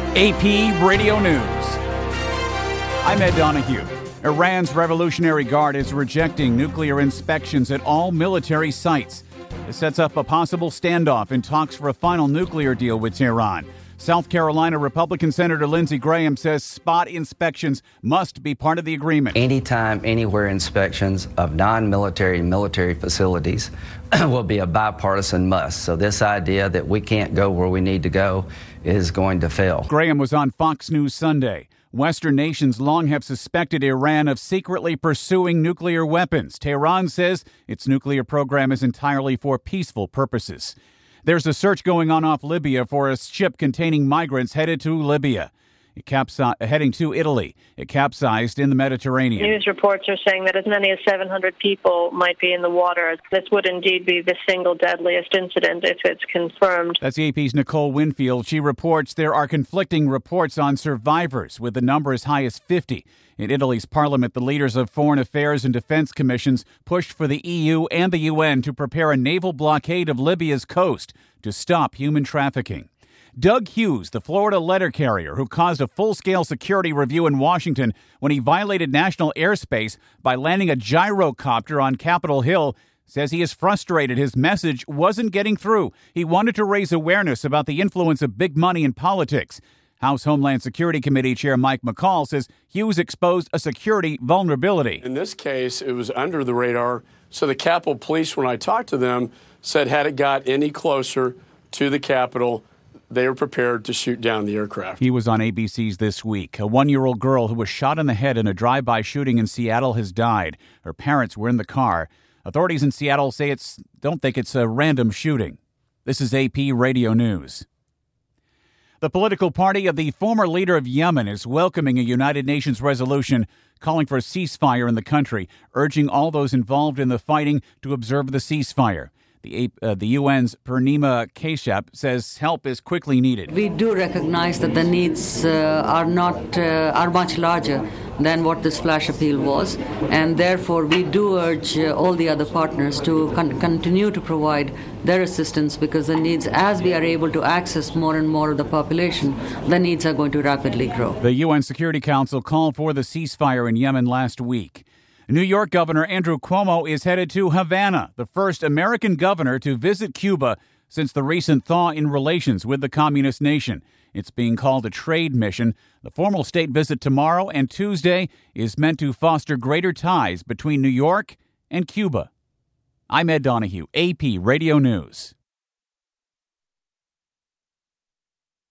AP Radio News. I'm Ed Donahue. Iran's Revolutionary Guard is rejecting nuclear inspections at all military sites. This sets up a possible standoff in talks for a final nuclear deal with Tehran. South Carolina Republican Senator Lindsey Graham says spot inspections must be part of the agreement. Anytime, anywhere inspections of non-military and military facilities will be a bipartisan must. So this idea that we can't go where we need to go is going to fail. Graham was on Fox News Sunday. Western nations long have suspected Iran of secretly pursuing nuclear weapons. Tehran says its nuclear program is entirely for peaceful purposes. There's a search going on off Libya for a ship containing migrants headed to Libya. Heading to Italy. It capsized in the Mediterranean. News reports are saying that as many as 700 people might be in the water. This would indeed be the single deadliest incident if it's confirmed. That's AP's Nicole Winfield. She reports there are conflicting reports on survivors, with the number as high as 50. In Italy's parliament, the leaders of foreign affairs and defense commissions pushed for the EU and the UN to prepare a naval blockade of Libya's coast to stop human trafficking. Doug Hughes, the Florida letter carrier who caused a full-scale security review in Washington when he violated national airspace by landing a gyrocopter on Capitol Hill, says he is frustrated his message wasn't getting through. He wanted to raise awareness about the influence of big money in politics. House Homeland Security Committee Chair Mike McCall says Hughes exposed a security vulnerability. In this case, it was under the radar, so the Capitol Police, when I talked to them, said had it got any closer to the Capitol, they were prepared to shoot down the aircraft. He was on ABC's This Week. A 1-year-old girl who was shot in the head in a drive-by shooting in Seattle has died. Her parents were in the car. Authorities in Seattle say don't think it's a random shooting. This is AP Radio News. The political party of the former leader of Yemen is welcoming a United Nations resolution calling for a ceasefire in the country, urging all those involved in the fighting to observe the ceasefire. The UN's Purnima Kashyap says help is quickly needed. We do recognize that the needs are much larger than what this flash appeal was, and therefore we do urge all the other partners to continue to provide their assistance, because the needs, as we are able to access more and more of the population, the needs are going to rapidly grow. The UN Security Council called for the ceasefire in Yemen last week. New York Governor Andrew Cuomo is headed to Havana, the first American governor to visit Cuba since the recent thaw in relations with the communist nation. It's being called a trade mission. The formal state visit tomorrow and Tuesday is meant to foster greater ties between New York and Cuba. I'm Ed Donahue, AP Radio News.